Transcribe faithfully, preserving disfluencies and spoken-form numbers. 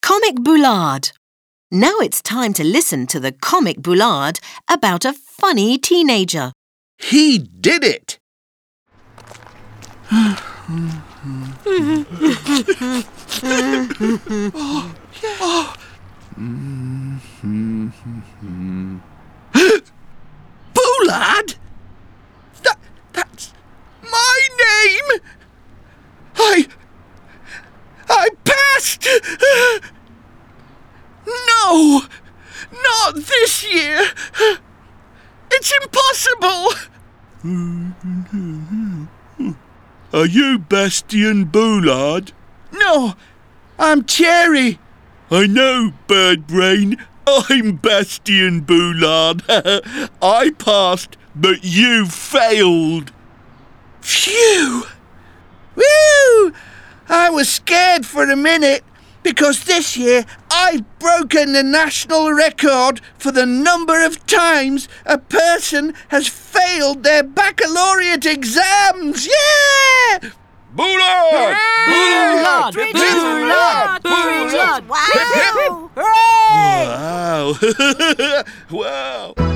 Comic Boulard. Now it's time to listen to the Comic Boulard about a funny teenager. He did it! Boulard? That, that's my name! I... I passed! No! Not this year! It's impossible! Are you Bastian Boulard? No, I'm Cherry. I know, Bird Brain. I'm Bastian Boulard. I passed, but you failed. Phew! Woo! I was scared for a minute because this year I've broken the national record for the number of times a person has failed their baccalaureate exams. Yeah! Boulard! Boulard! Boulard! Boulard! Wow! Hooray! Wow! Wow!